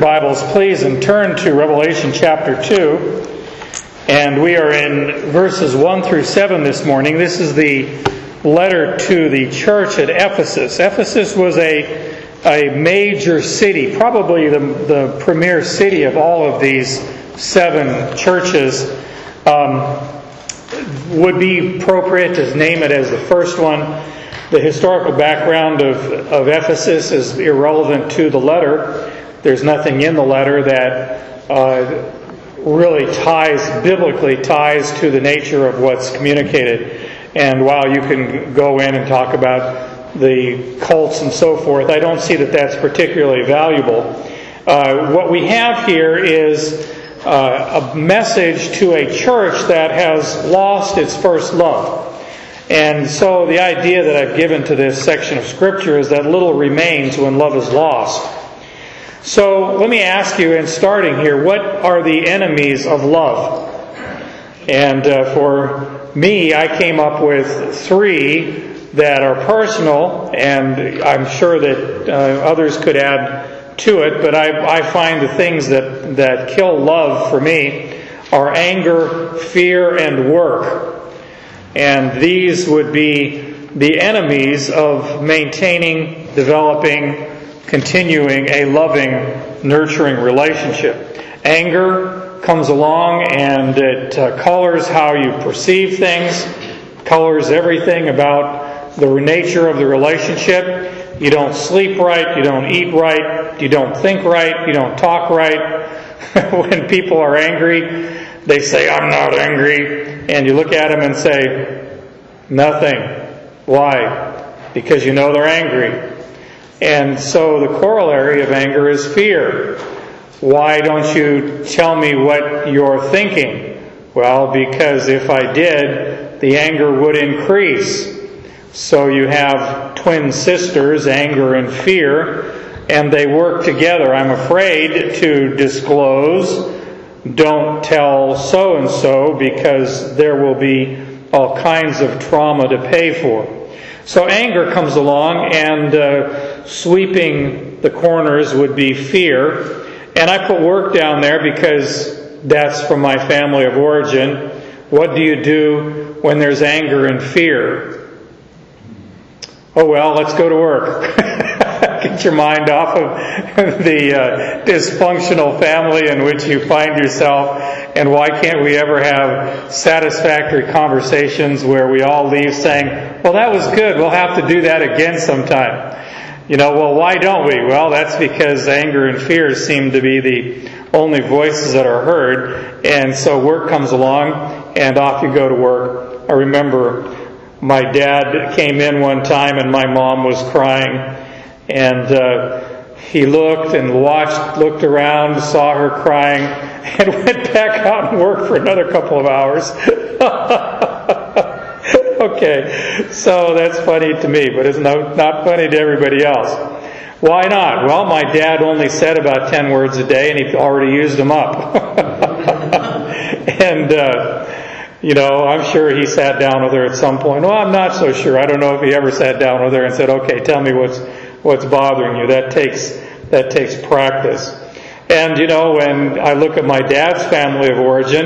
Bibles, please, and turn to Revelation chapter 2. And we are in verses 1 through 7 this morning. This is the letter to the church at Ephesus. Ephesus was a major city, probably the premier city of all of these 7 churches. Would be appropriate to name it as the first one. The historical background of Ephesus is irrelevant to the letter. There's nothing in the letter that really biblically ties to the nature of what's communicated. And while you can go in and talk about the cults and so forth, I don't see that that's particularly valuable. What we have here is a message to a church that has lost its first love. And so the idea that I've given to this section of Scripture is that little remains when love is lost. So let me ask you, in starting here, what are the enemies of love? And for me, I came up with 3 that are personal, and I'm sure that others could add to it, but I find the things that kill love for me are anger, fear, and work. And these would be the enemies of maintaining, developing, continuing a loving, nurturing relationship. Anger comes along and it colors how you perceive things, colors everything about the nature of the relationship. You don't sleep right, you don't eat right, you don't think right, you don't talk right. When people are angry, they say, "I'm not angry." And you look at them and say, "Nothing." Why? Because you know they're angry. And so the corollary of anger is fear. Why don't you tell me what you're thinking? Well, because if I did, the anger would increase. So you have twin sisters, anger and fear, and they work together. I'm afraid to disclose. Don't tell so-and-so because there will be all kinds of trauma to pay for. So anger comes along, and sweeping the corners would be fear. And I put work down there because that's from my family of origin. What do you do when there's anger and fear? Oh well, let's go to work. Get your mind off of the dysfunctional family in which you find yourself. And why can't we ever have satisfactory conversations where we all leave saying, "Well, that was good. We'll have to do that again sometime." Well, why don't we? Well, that's because anger and fear seem to be the only voices that are heard. And so work comes along, and off you go to work. I remember my dad came in one time, and my mom was crying. And he looked around, saw her crying, and went back out and worked for another couple of hours. Okay, so that's funny to me, but it's not funny to everybody else. Why not? Well, my dad only said about 10 words a day, and he already used them up. And, I'm sure he sat down with her at some point. Well, I'm not so sure. I don't know if he ever sat down with her and said, "Okay, tell me what's bothering you." That takes practice. And, when I look at my dad's family of origin,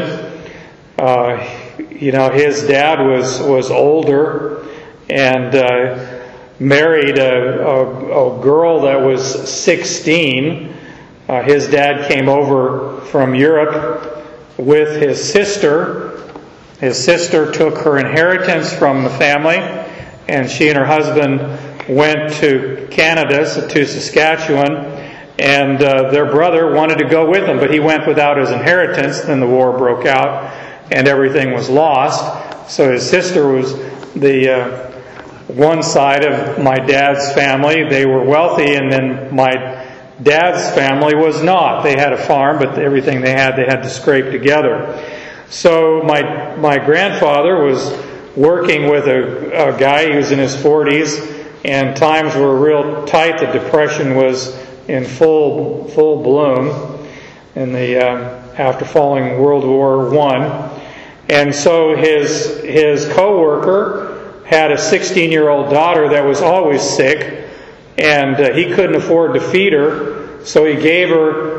his dad was older and married a girl that was 16. His dad came over from Europe with his sister. His sister took her inheritance from the family, and she and her husband went to Canada, to Saskatchewan, and their brother wanted to go with them, but he went without his inheritance. Then the war broke out, and everything was lost. So his sister was the one side of my dad's family. They were wealthy, and then my dad's family was not. They had a farm, but everything they had to scrape together. So my grandfather was working with a guy. He was in his 40s, and times were real tight. The Depression was in full bloom in the after following World War I. And so his co-worker had a 16-year-old daughter that was always sick, and he couldn't afford to feed her, so he gave her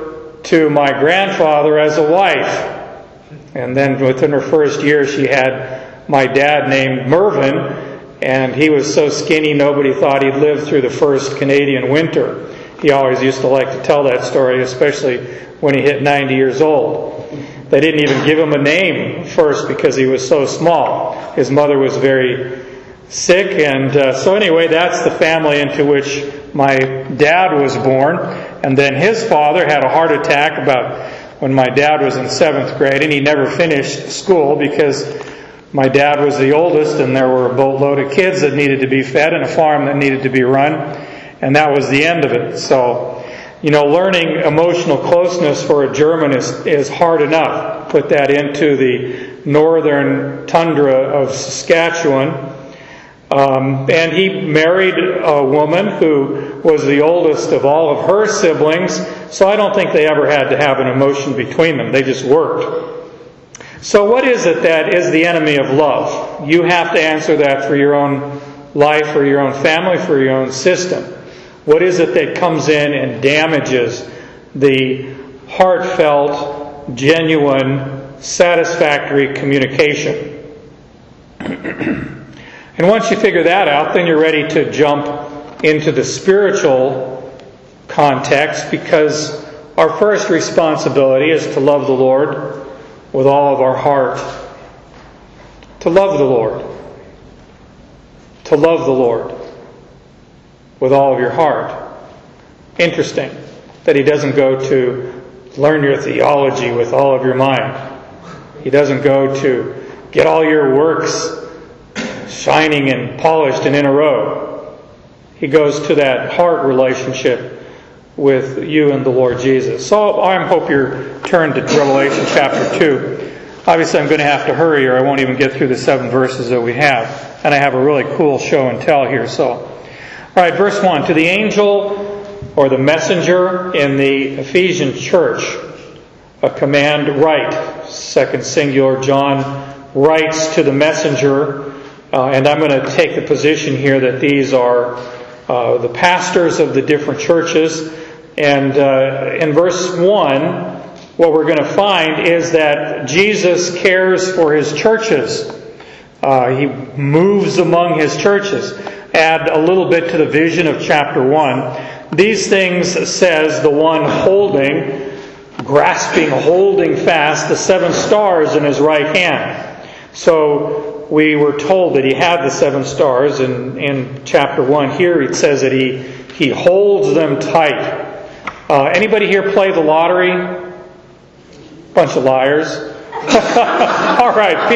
to my grandfather as a wife. And then within her first year, she had my dad named Mervyn, and he was so skinny nobody thought he'd live through the first Canadian winter. He always used to like to tell that story, especially when he hit 90 years old. They didn't even give him a name first because he was so small. His mother was very sick, and so anyway, that's the family into which my dad was born. And then his father had a heart attack about when my dad was in 7th grade, and he never finished school because my dad was the oldest, and there were a boatload of kids that needed to be fed and a farm that needed to be run, and that was the end of it. So, learning emotional closeness for a German is hard enough. Put that into the northern tundra of Saskatchewan. And he married a woman who was the oldest of all of her siblings, so I don't think they ever had to have an emotion between them. They just worked. So what is it that is the enemy of love? You have to answer that for your own life, for your own family, for your own system. What is it that comes in and damages the heartfelt, genuine, satisfactory communication? And once you figure that out, then you're ready to jump into the spiritual context, because our first responsibility is to love the Lord with all of our heart. To love the Lord. To love the Lord with all of your heart. Interesting that he doesn't go to learn your theology with all of your mind. He doesn't go to get all your works shining and polished and in a row. He goes to that heart relationship with you and the Lord Jesus. So I hope you're turned to Revelation chapter 2. Obviously I'm going to have to hurry or I won't even get through the 7 verses that we have. And I have a really cool show and tell here. Alright, verse 1. To the angel or the messenger in the Ephesian church, a command write. Second singular, John writes to the messenger. And I'm going to take the position here that these are the pastors of the different churches. And in verse 1, what we're going to find is that Jesus cares for his churches. He moves among his churches. Add a little bit to the vision of chapter 1. These things says the one grasping, holding fast the 7 stars in his right hand. So we were told that he had the 7 stars in chapter 1. Here it says that he holds them tight. Anybody here play the lottery? Bunch of liars. All right,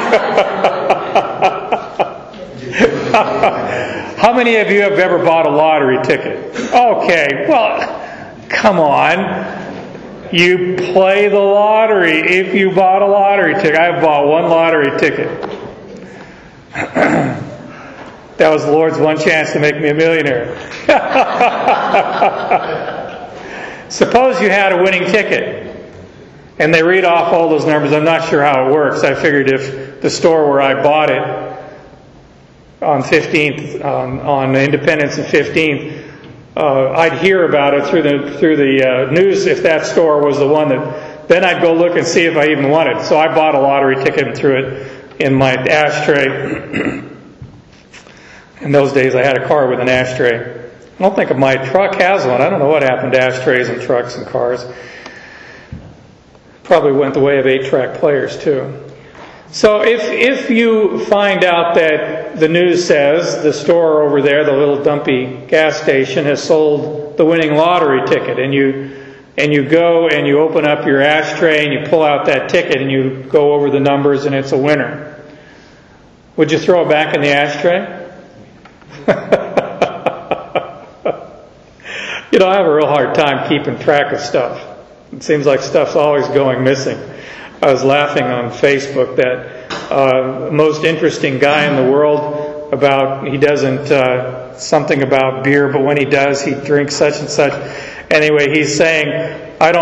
Pete. How many of you have ever bought a lottery ticket? Okay, well, come on. You play the lottery if you bought a lottery ticket. I've bought one lottery ticket. That was the Lord's one chance to make me a millionaire. Suppose you had a winning ticket and they read off all those numbers. I'm not sure how it works. I figured if the store where I bought it on 15th, on Independence and 15th, I'd hear about it through the news if that store was the one that. Then I'd go look and see if I even won it. So I bought a lottery ticket and threw it in my ashtray. In those days, I had a car with an ashtray. I don't think my truck has one. I don't know what happened to ashtrays and trucks and cars. Probably went the way of 8-track players too. So if you find out that the news says the store over there, the little dumpy gas station, has sold the winning lottery ticket, and you go and you open up your ashtray and you pull out that ticket and you go over the numbers and it's a winner, would you throw it back in the ashtray? I have a real hard time keeping track of stuff. It seems like stuff's always going missing. I was laughing on Facebook that most interesting guy in the world he doesn't something about beer, but when he does, he drinks such and such. Anyway, he's saying, I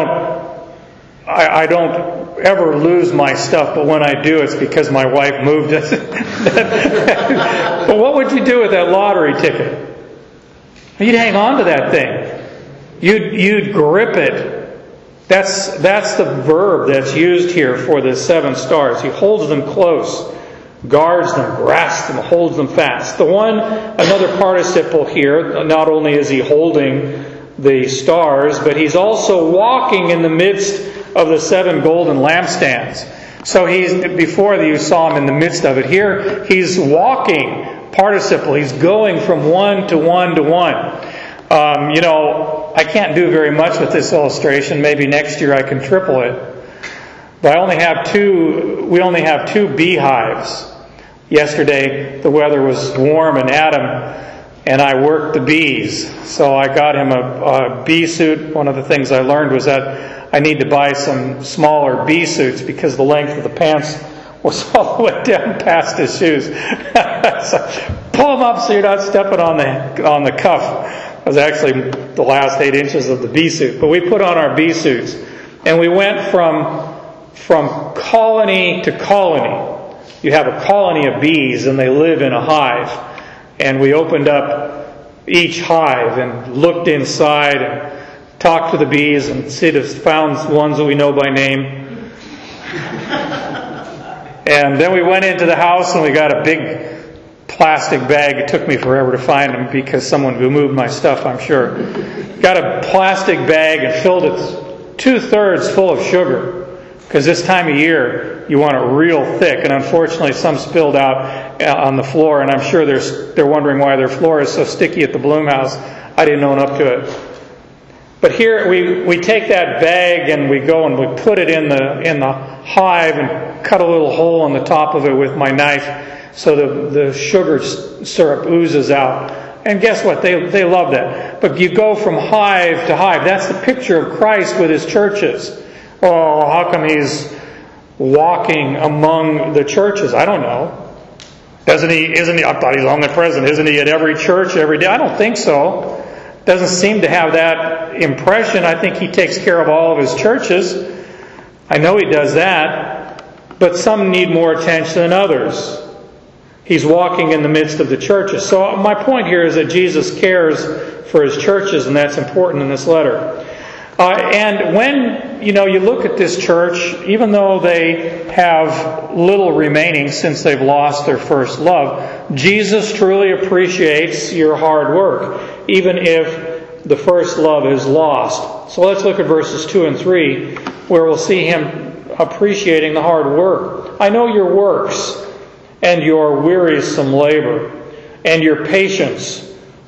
don't ever lose my stuff, but when I do, it's because my wife moved it. But what would you do with that lottery ticket? You'd hang on to that thing. You'd grip it That's the verb that's used here for the 7 stars. He holds them close, guards them, grasps them, holds them fast. Another participle here, not only is he holding the stars, but he's also walking in the midst of the 7 golden lampstands. So before you saw him in the midst of it. Here, he's walking, participle. He's going from one to one to one. I can't do very much with this illustration. Maybe next year I can triple it. But we only have 2 beehives. Yesterday the weather was warm and Adam and I worked the bees. So I got him a bee suit. One of the things I learned was that I need to buy some smaller bee suits because the length of the pants was all the way down past his shoes. So pull them up so you're not stepping on the cuff. It was actually the last 8 inches of the bee suit. But we put on our bee suits and we went from colony to colony. You have a colony of bees and they live in a hive. And we opened up each hive and looked inside and talked to the bees and found ones that we know by name. And then we went into the house and we got a big plastic bag. It took me forever to find them because someone moved my stuff, I'm sure. Got a plastic bag and filled it 2/3 full of sugar. Because this time of year, you want it real thick. And unfortunately, some spilled out on the floor. And I'm sure they're wondering why their floor is so sticky at the Bloom House. I didn't own up to it. But here, we take that bag and we go and we put it in the hive and cut a little hole on the top of it with my knife so the sugar syrup oozes out. And guess what? They love that. But you go from hive to hive. That's the picture of Christ with His churches. Oh, how come He's walking among the churches? I don't know. Isn't he? I thought He's omnipresent. Isn't He at every church every day? I don't think so. Doesn't seem to have that impression. I think He takes care of all of His churches. I know He does that. But some need more attention than others. He's walking in the midst of the churches. So my point here is that Jesus cares for His churches, and that's important in this letter. And when you look at this church, even though they have little remaining since they've lost their first love, Jesus truly appreciates your hard work, even if the first love is lost. So let's look at verses 2 and 3, where we'll see Him appreciating the hard work. I know your works and your wearisome labor and your patience,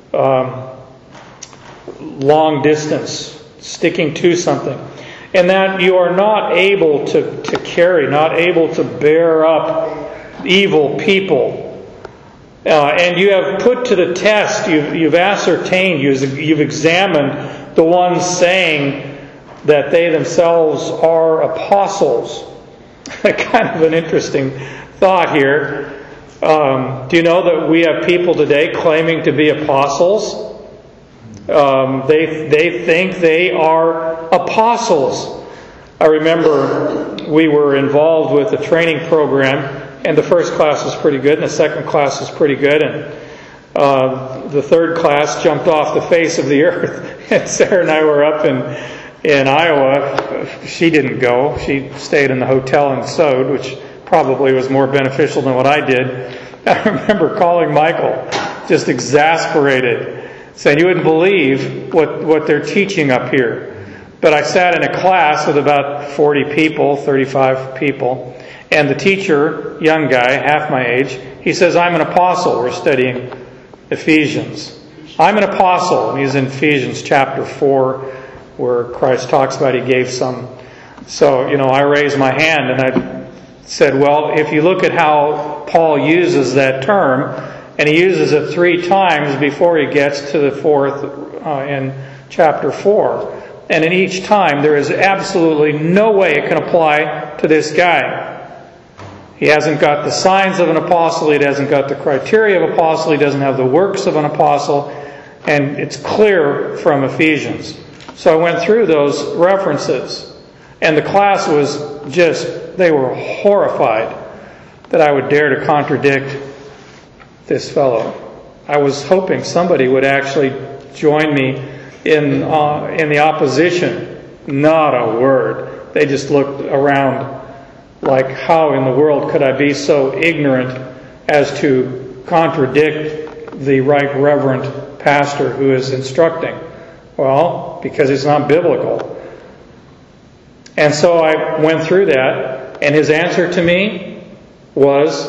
long distance, sticking to something, and that you are not able to carry, not able to bear up evil people. And you have put to the test, you've ascertained, you've examined the ones saying that they themselves are apostles. Kind of an interesting thought here. Do you know that we have people today claiming to be apostles? They think they are apostles. I remember we were involved with a training program, and the first class was pretty good, and the second class was pretty good, and the third class jumped off the face of the earth. And Sarah and I were up in Iowa. She didn't go. She stayed in the hotel and sewed, which probably was more beneficial than what I did. I remember calling Michael, just exasperated, saying, you wouldn't believe what they're teaching up here. But I sat in a class with about 40 people, 35 people, and the teacher, young guy, half my age, he says, I'm an apostle. We're studying Ephesians. I'm an apostle. And he's in Ephesians chapter 4, where Christ talks about He gave some. So, I raised my hand and I said, well, if you look at how Paul uses that term, and he uses it 3 times before he gets to the 4th in chapter 4. And in each time, there is absolutely no way it can apply to this guy. He hasn't got the signs of an apostle. He hasn't got the criteria of apostle. He doesn't have the works of an apostle. And it's clear from Ephesians. So I went through those references. And the class was they were horrified that I would dare to contradict this fellow. I was hoping somebody would actually join me in the opposition. Not a word. They just looked around like, how in the world could I be so ignorant as to contradict the right reverend pastor who is instructing? Well, because it's not biblical. And so I went through that, and his answer to me was,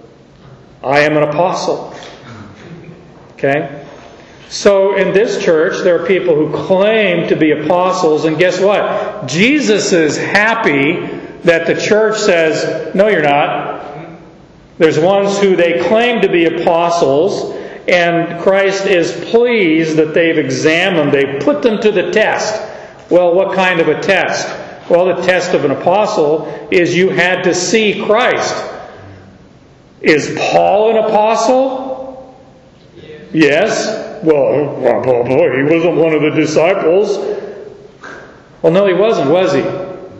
I am an apostle. Okay? So in this church, there are people who claim to be apostles, and guess what? Jesus is happy that the church says, no, you're not. There's ones who they claim to be apostles, and Christ is pleased that they've examined, they've put them to the test. Well, what kind of a test? Well, the test of an apostle is you had to see Christ. Is Paul an apostle? Yes. Well, he wasn't one of the disciples. Well, no, he wasn't, was he?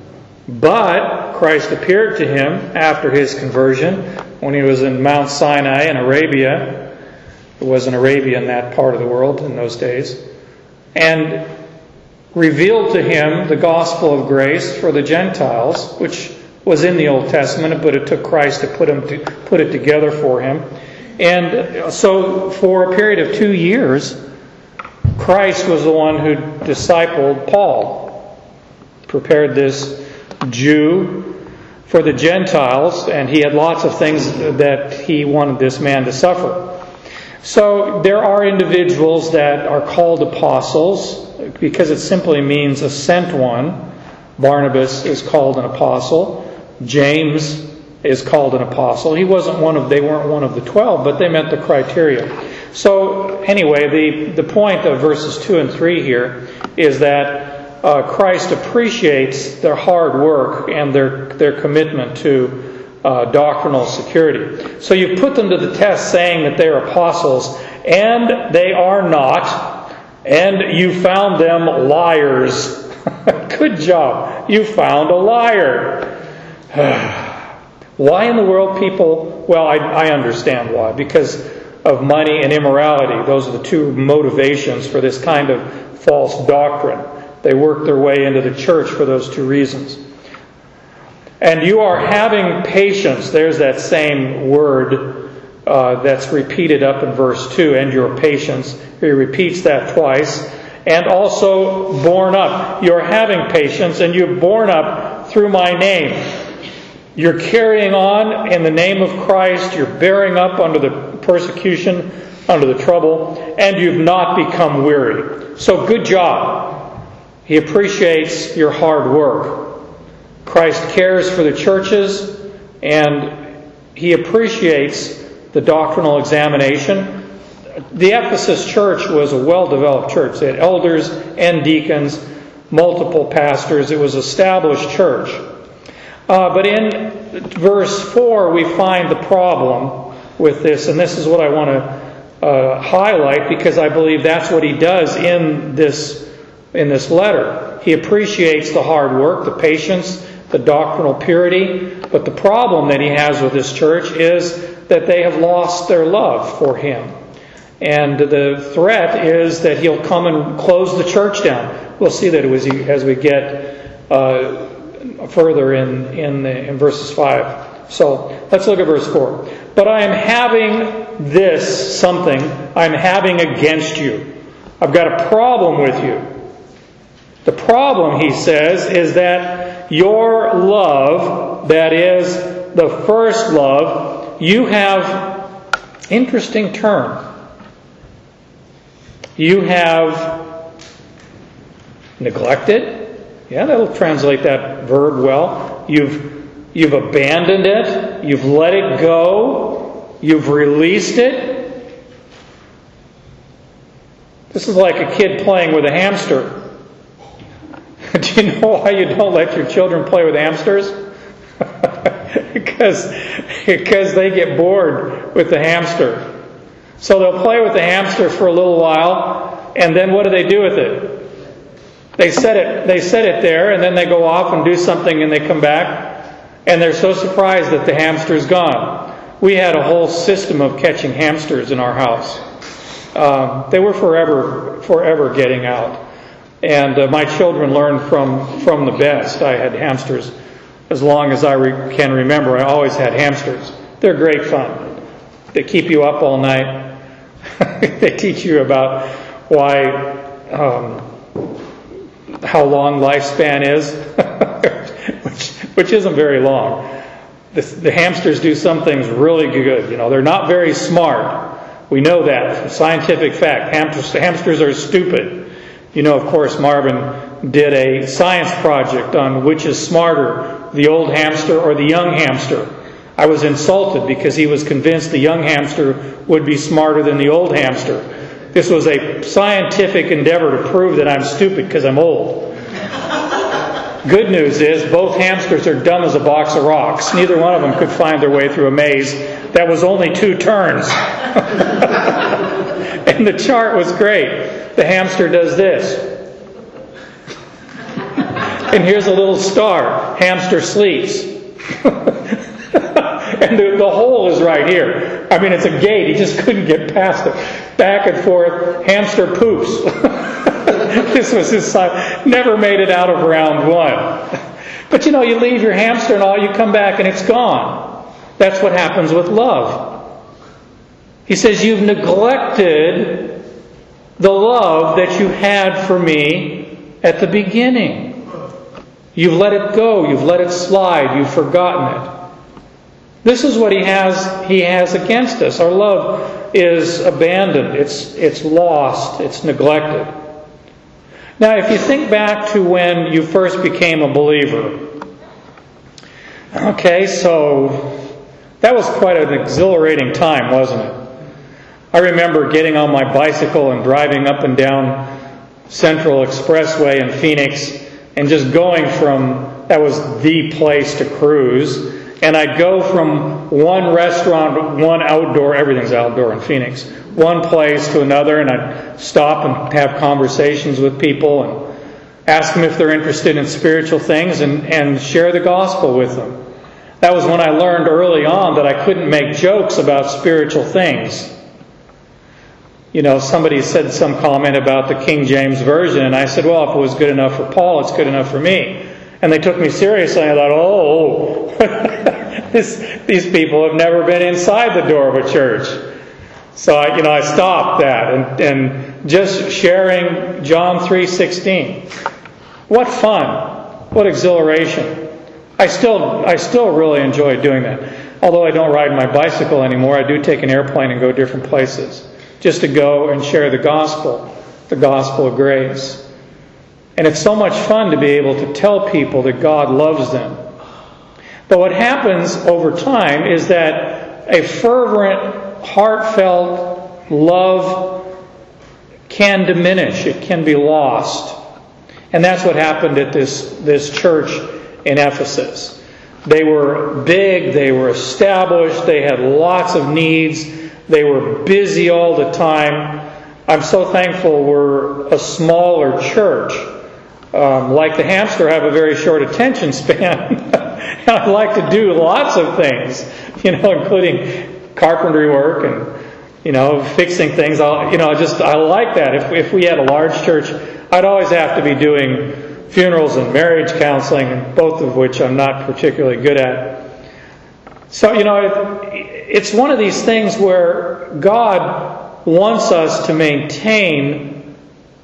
But Christ appeared to him after his conversion when he was in Mount Sinai in Arabia. It wasn't Arabia in that part of the world in those days. And revealed to him the gospel of grace for the Gentiles, which was in the Old Testament, but it took Christ to put it together for him. And so for a period of 2 years, Christ was the one who discipled Paul, prepared this Jew for the Gentiles, and he had lots of things that he wanted this man to suffer. So there are individuals that are called apostles because it simply means a sent one. Barnabas is called an apostle. James is called an apostle. They weren't one of the 12, but they met the criteria. So anyway, the point of verses 2 and 3 here is that Christ appreciates their hard work and their commitment to doctrinal security. So you put them to the test saying that they're apostles, and they are not, and you found them liars. Good job. You found a liar. Why in the world people... Well, I understand why. Because of money and immorality. Those are the two motivations for this kind of false doctrine. They work their way into the church for those two reasons. And you are having patience. There's that same word that's repeated up in verse 2, and your patience. He repeats that twice. And also borne up. You're having patience, and you're borne up through my name. You're carrying on in the name of Christ. You're bearing up under the persecution, under the trouble, and you've not become weary. So good job. He appreciates your hard work. Christ cares for the churches, and he appreciates the doctrinal examination. The Ephesus church was a well-developed church. They had elders and deacons, multiple pastors. It was an established church. But in verse 4, we find the problem with this, and this is what I want to highlight, because I believe that's what he does in this letter. He appreciates the hard work, the patience, the doctrinal purity, but the problem that he has with this church is that they have lost their love for him. And the threat is that he'll come and close the church down. We'll see that as we get further in verses 5. So let's look at verse 4. But I am having I'm having against you. I've got a problem with you. The problem, he says, is that your love, that is the first love, you have, interesting term, you have neglected. Yeah, that'll translate that verb well. You've abandoned it. You've let it go. You've released it. This is like a kid playing with a hamster. Do you know why you don't let your children play with hamsters? because they get bored with the hamster. So they'll play with the hamster for a little while, and then what do they do with it? They set it there, and then they go off and do something, and they come back, and they're so surprised that the hamster's gone. We had a whole system of catching hamsters in our house. They were forever getting out. And my children learned from the best. I had hamsters as long as I can remember. I always had hamsters. They're great fun. They keep you up all night. They teach you about how long lifespan is, which isn't very long. The hamsters do some things really good. They're not very smart. We know that from scientific fact. Hamsters are stupid. Of course, Marvin did a science project on which is smarter, the old hamster or the young hamster. I was insulted because he was convinced the young hamster would be smarter than the old hamster. This was a scientific endeavor to prove that I'm stupid because I'm old. Good news is both hamsters are dumb as a box of rocks. Neither one of them could find their way through a maze that was only 2 turns. And the chart was great. The hamster does this. And here's a little star. Hamster sleeps. And the hole is right here. I mean, it's a gate. He just couldn't get past it. Back and forth. Hamster poops. This was his son. Never made it out of round 1. But you leave your hamster and all, you come back and it's gone. That's what happens with love. He says, you've neglected the love that you had for me at the beginning. You've let it go. You've let it slide. You've forgotten it. This is what he has against us. Our love is abandoned. It's lost. It's neglected. Now, if you think back to when you first became a believer, okay, so that was quite an exhilarating time, wasn't it? I remember getting on my bicycle and driving up and down Central Expressway in Phoenix and just going that was the place to cruise. And I'd go from one restaurant, one outdoor, everything's outdoor in Phoenix, one place to another, and I'd stop and have conversations with people and ask them if they're interested in spiritual things and share the gospel with them. That was when I learned early on that I couldn't make jokes about spiritual things. Somebody said some comment about the King James Version, and I said, well, if it was good enough for Paul, it's good enough for me. And they took me seriously. I thought, these people have never been inside the door of a church. So I stopped that and just sharing John 3:16. What fun! What exhilaration! I still really enjoy doing that. Although I don't ride my bicycle anymore, I do take an airplane and go different places just to go and share the gospel of grace. And it's so much fun to be able to tell people that God loves them. But what happens over time is that a fervent, heartfelt love can diminish. It can be lost. And that's what happened at this church in Ephesus. They were big, they were established, they had lots of needs, they were busy all the time. I'm so thankful we're a smaller church. Like the hamster, I have a very short attention span. I like to do lots of things, including carpentry work and, fixing things. I like that. If we had a large church, I'd always have to be doing funerals and marriage counseling, both of which I'm not particularly good at. So, it's one of these things where God wants us to maintain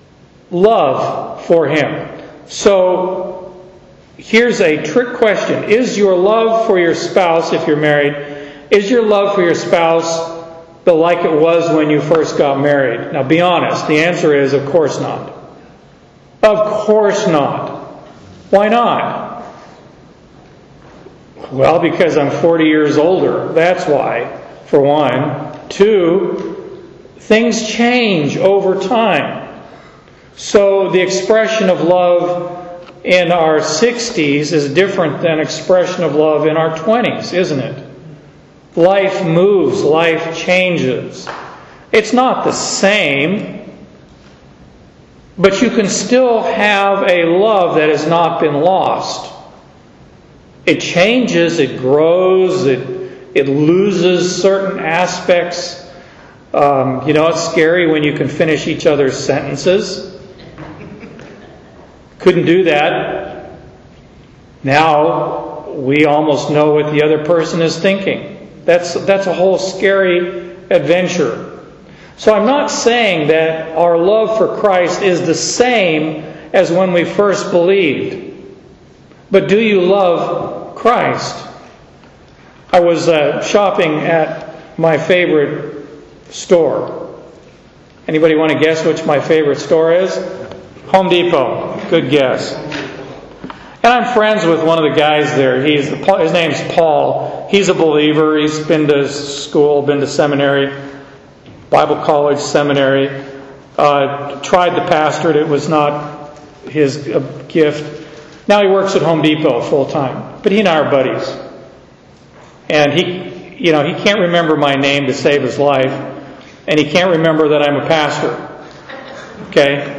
love for Him. So, here's a trick question. Is your love for your spouse, if you're married, is your love for your spouse like it was when you first got married? Now, be honest. The answer is, of course not. Of course not. Why not? Well, because I'm 40 years older. That's why, for one. 2, things change over time. So the expression of love in our 60s is different than expression of love in our 20s, isn't it? Life moves, life changes. It's not the same, but you can still have a love that has not been lost. It changes, it grows, it loses certain aspects. It's scary when you can finish each other's sentences. Couldn't do that. Now we almost know what the other person is thinking. That's a whole scary adventure. So I'm not saying that our love for Christ is the same as when we first believed. But do you love Christ? I was shopping at my favorite store. Anybody want to guess which my favorite store is? Home Depot. Good guess. And I'm friends with one of the guys there. His name's Paul. He's a believer. He's been to school, been to seminary, Bible college, seminary. Tried the pastorate. It was not his gift. Now he works at Home Depot full time. But he and I are buddies. And he can't remember my name to save his life. And he can't remember that I'm a pastor. Okay?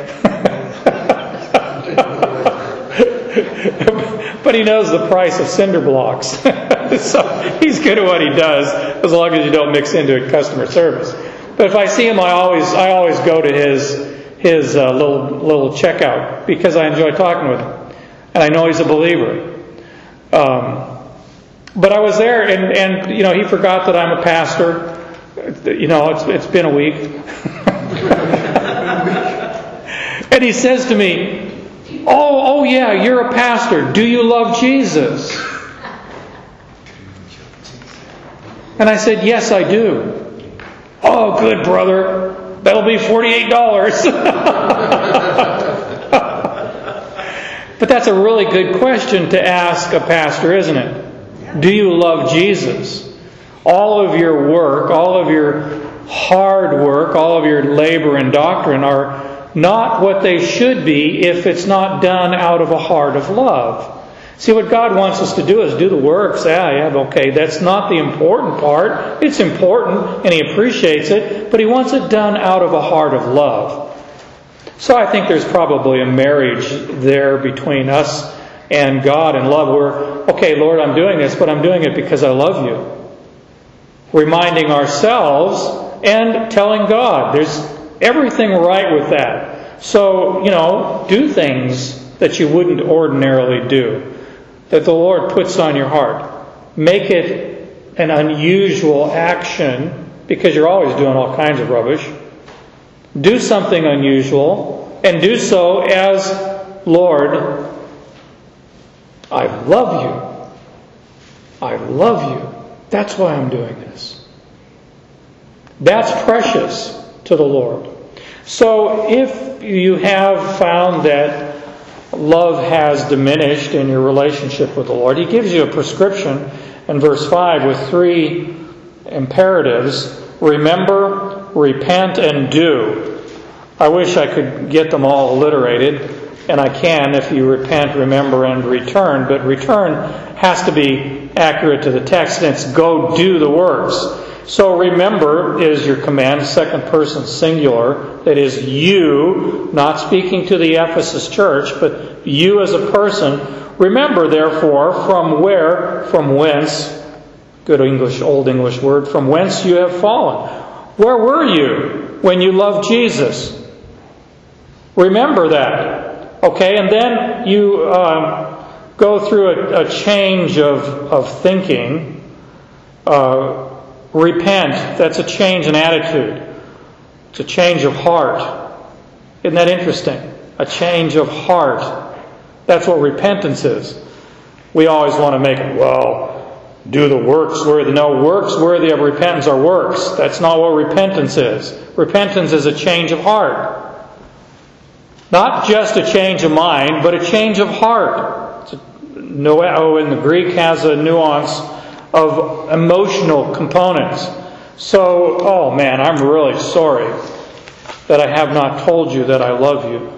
But he knows the price of cinder blocks. So he's good at what he does, as long as you don't mix into it customer service. But if I see him, I always go to his little checkout because I enjoy talking with him. And I know he's a believer. But I was there, and he forgot that I'm a pastor. It's been a week. And he says to me, Oh yeah, you're a pastor. Do you love Jesus? And I said, yes, I do. Oh, good, brother. That'll be $48. But that's a really good question to ask a pastor, isn't it? Do you love Jesus? All of your work, all of your hard work, all of your labor and doctrine are not what they should be if it's not done out of a heart of love. See, what God wants us to do is do the works. Okay, that's not the important part. It's important, and He appreciates it, but He wants it done out of a heart of love. So I think there's probably a marriage there between us and God and love where, okay, Lord, I'm doing this, but I'm doing it because I love You. Reminding ourselves and telling God. There's everything right with that. So, do things that you wouldn't ordinarily do, that the Lord puts on your heart. Make it an unusual action, because you're always doing all kinds of rubbish. Do something unusual, and do so as, Lord, I love You. I love You. That's why I'm doing this. That's precious to the Lord. So if you have found that love has diminished in your relationship with the Lord, He gives you a prescription in verse 5 with 3 imperatives. Remember, repent, and do. I wish I could get them all alliterated, and I can if you repent, remember, and return. But return has to be accurate to the text, and it's go do the works. So remember is your command, second person singular. That is you, not speaking to the Ephesus church, but you as a person. Remember, therefore, from whence, good English, old English word, from whence you have fallen. Where were you when you loved Jesus? Remember that. Okay, and then you go through a change of thinking. Repent, that's a change in attitude. It's a change of heart. Isn't that interesting? A change of heart. That's what repentance is. We always want to make it, do the works worthy. No, works worthy of repentance are works. That's not what repentance is. Repentance is a change of heart. Not just a change of mind, but a change of heart. Noeo in the Greek has a nuance of emotional components. So, I'm really sorry that I have not told you that I love you.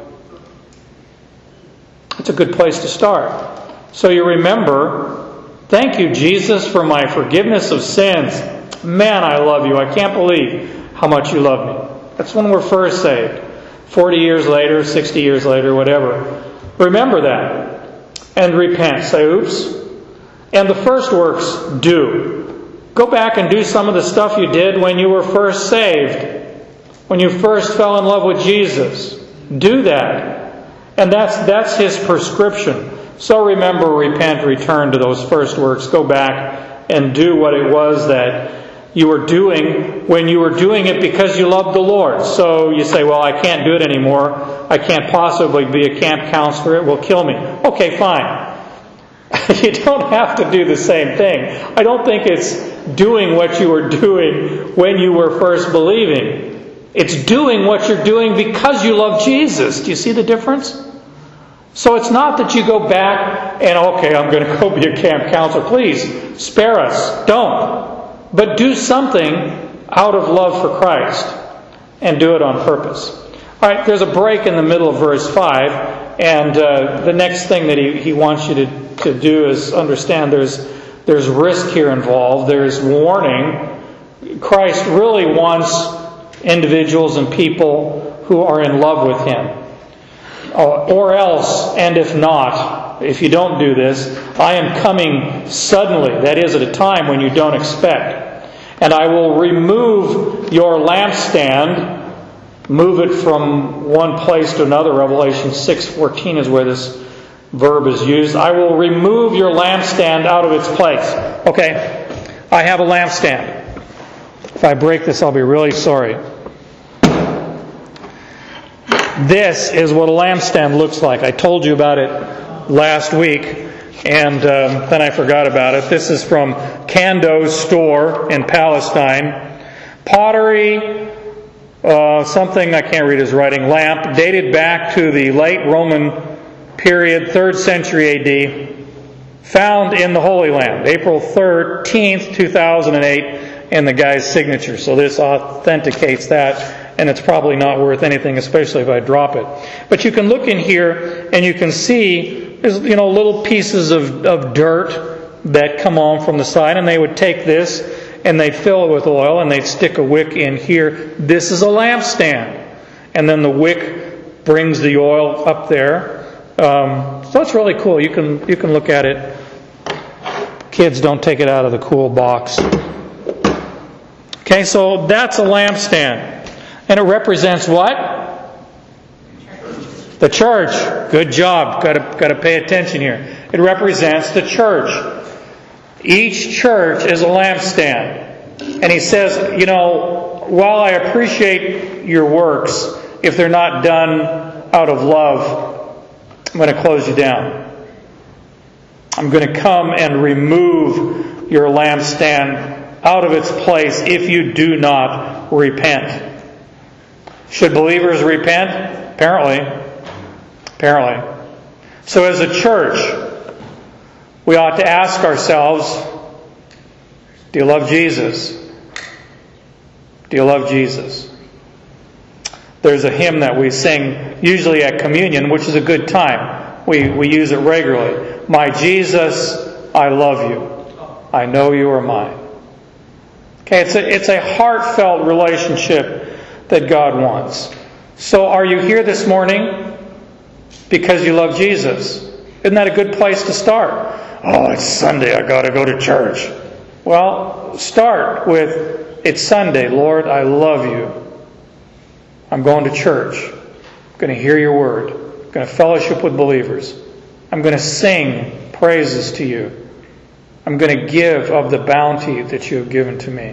It's a good place to start. So you remember, thank you, Jesus, for my forgiveness of sins. Man, I love you. I can't believe how much you love me. That's when we're first saved. 40 years later, 60 years later, whatever. Remember that. And repent. Say, oops. And the first works, do. Go back and do some of the stuff you did when you were first saved. When you first fell in love with Jesus. Do that. And that's His prescription. So remember, repent, return to those first works. Go back and do what it was that you were doing when you were doing it because you loved the Lord. So you say, well, I can't do it anymore. I can't possibly be a camp counselor. It will kill me. Okay, fine. You don't have to do the same thing. I don't think it's doing what you were doing when you were first believing. It's doing what you're doing because you love Jesus. Do you see the difference? So it's not that you go back and, okay, I'm going to go be a camp counselor. Please, spare us. Don't. But do something out of love for Christ. And do it on purpose. All right, there's a break in the middle of verse 5. And the next thing that he wants you to do is understand there's risk here involved. There's warning. Christ really wants individuals and people who are in love with Him. Or else, and if not, if you don't do this, I am coming suddenly, that is at a time when you don't expect. And I will remove your lampstand, move it from one place to another. Revelation 6:14 is where this verb is used. I will remove your lampstand out of its place. Okay, I have a lampstand. If I break this, I'll be really sorry. This is what a lampstand looks like. I told you about it last week, and then I forgot about it. This is from Kando's store in Palestine. Pottery, something I can't read his writing, lamp, dated back to the late Roman period, 3rd century A.D., found in the Holy Land, April 13th, 2008, and the guy's signature. So this authenticates that. And it's probably not worth anything, especially if I drop it. But you can look in here and you can see there's little pieces of dirt that come on from the side, and they would take this and they'd fill it with oil and they'd stick a wick in here. This is a lampstand, and then the wick brings the oil up there. So it's really cool. You can look at it. Kids, don't take it out of the cool box. Okay, so that's a lampstand. And it represents what? The church. Good job. Got to pay attention here. It represents the church. Each church is a lampstand. And he says, while I appreciate your works, if they're not done out of love, I'm going to close you down. I'm going to come and remove your lampstand out of its place if you do not repent. Should believers repent? Apparently. So as a church, we ought to ask ourselves, do you love Jesus? Do you love Jesus? There's a hymn that we sing usually at communion, which is a good time. We use it regularly. My Jesus, I love you. I know you are mine. Okay, it's a heartfelt relationship that God wants. So are you here this morning because you love Jesus? Isn't that a good place to start? Oh, it's Sunday, I got to go to church. Well, start with, it's Sunday, Lord, I love you. I'm going to church. I'm going to hear your word. I'm going to fellowship with believers. I'm going to sing praises to you. I'm going to give of the bounty that you have given to me.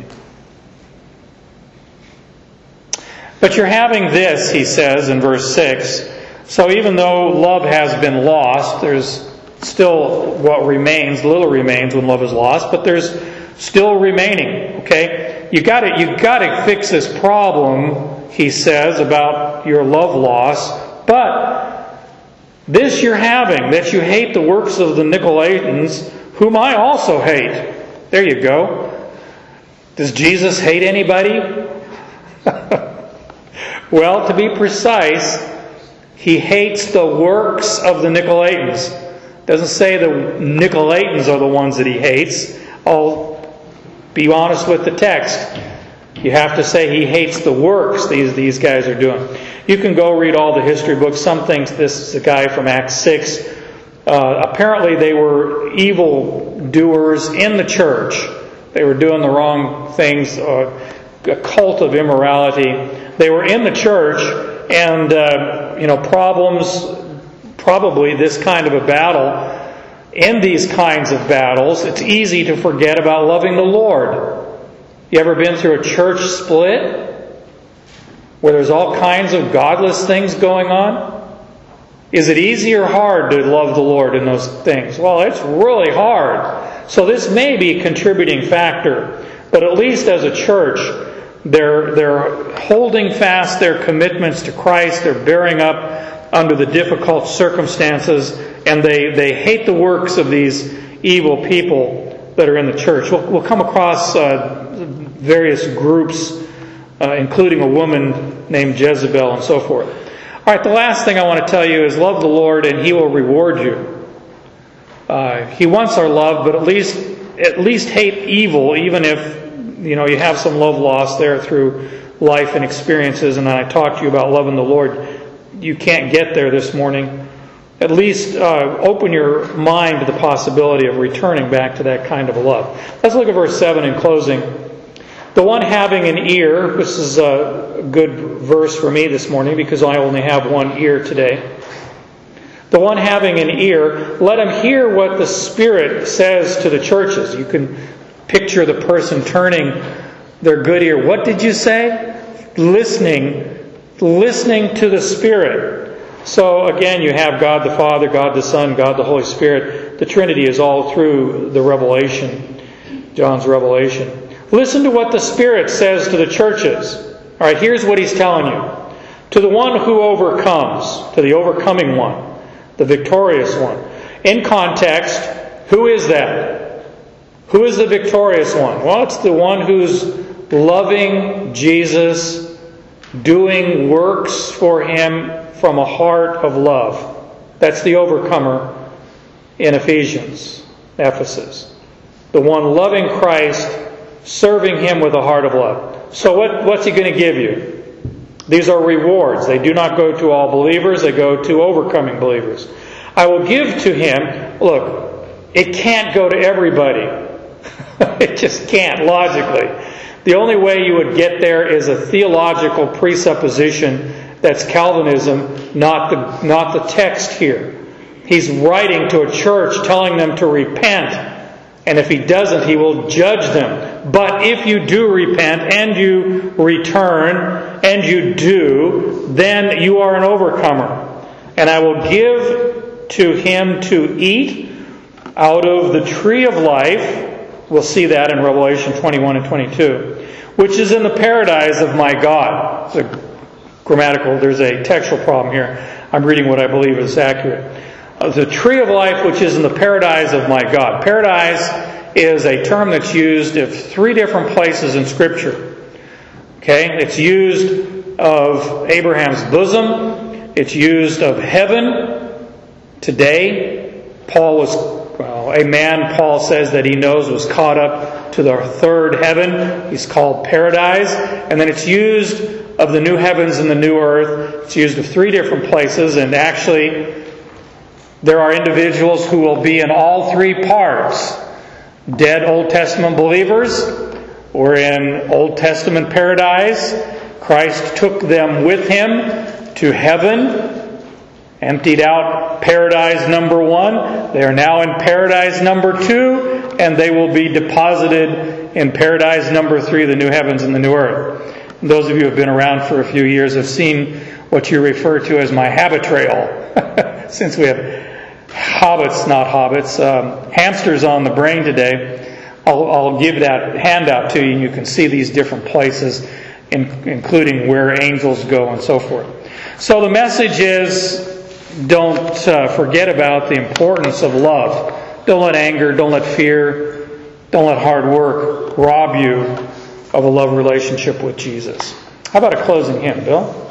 But you're having this, he says in verse 6. So even though love has been lost, there's still what remains, little remains when love is lost, but there's still remaining. Okay? You got to fix this problem, he says, about your love loss. But this you're having, that you hate the works of the Nicolaitans, whom I also hate. There you go. Does Jesus hate anybody? Well, to be precise, he hates the works of the Nicolaitans. It doesn't say the Nicolaitans are the ones that he hates. I'll be honest with the text. You have to say he hates the works these guys are doing. You can go read all the history books. Some think this is a guy from Acts 6. Apparently they were evil doers in the church. They were doing the wrong things, a cult of immorality. They were in the church, and problems probably this kind of a battle. In these kinds of battles, it's easy to forget about loving the Lord. You ever been through a church split where there's all kinds of godless things going on? Is it easy or hard to love the Lord in those things? Well, it's really hard. So this may be a contributing factor. But at least as a church, they're holding fast their commitments to Christ. They're bearing up under the difficult circumstances. And they hate the works of these evil people that are in the church. We'll come across various groups, including a woman named Jezebel and so forth. All right, the last thing I want to tell you is love the Lord and He will reward you. He wants our love, but at least hate evil, even if you have some love lost there through life and experiences. And I talked to you about loving the Lord. You can't get there this morning. At least open your mind to the possibility of returning back to that kind of a love. Let's look at verse 7 in closing. The one having an ear, this is a good verse for me this morning because I only have one ear today. The one having an ear, let him hear what the Spirit says to the churches. You can picture the person turning their good ear. What did you say? Listening to the Spirit. So again, you have God the Father, God the Son, God the Holy Spirit. The Trinity is all through the Revelation, John's Revelation. Listen to what the Spirit says to the churches. All right, here's what He's telling you. To the one who overcomes, to the overcoming one, the victorious one. In context, who is that? Who is the victorious one? Well, it's the one who's loving Jesus, doing works for Him from a heart of love. That's the overcomer in Ephesus. The one loving Christ, serving Him with a heart of love. So what's He going to give you? These are rewards. They do not go to all believers. They go to overcoming believers. I will give to him, look, it can't go to everybody. It just can't, logically. The only way you would get there is a theological presupposition that's Calvinism, not the text here. He's writing to a church telling them to repent. And if he doesn't, he will judge them. But if you do repent and you return and you do, then you are an overcomer. And I will give to him to eat out of the tree of life. We'll see that in Revelation 21 and 22. Which is in the paradise of my God. There's a textual problem here. I'm reading what I believe is accurate. The tree of life which is in the paradise of my God. Paradise is a term that's used in 3 different places in Scripture. Okay? It's used of Abraham's bosom. It's used of heaven. Today, Paul says that he knows was caught up to the 3rd heaven. He's called paradise. And then it's used of the new heavens and the new earth. It's used of 3 different places. And actually, there are individuals who will be in all 3 parts. Dead Old Testament believers were in Old Testament paradise. Christ took them with Him to heaven, emptied out paradise number 1. They are now in paradise number 2, and they will be deposited in paradise number 3, the new heavens and the new earth. And those of you who have been around for a few years have seen what you refer to as my habit trail. Since we have hamsters on the brain today, I'll give that handout to you and you can see these different places, including where angels go and so forth. So the message is, don't forget about the importance of love. Don't let anger, don't let fear, don't let hard work rob you of a love relationship with Jesus. How about a closing hymn, Bill?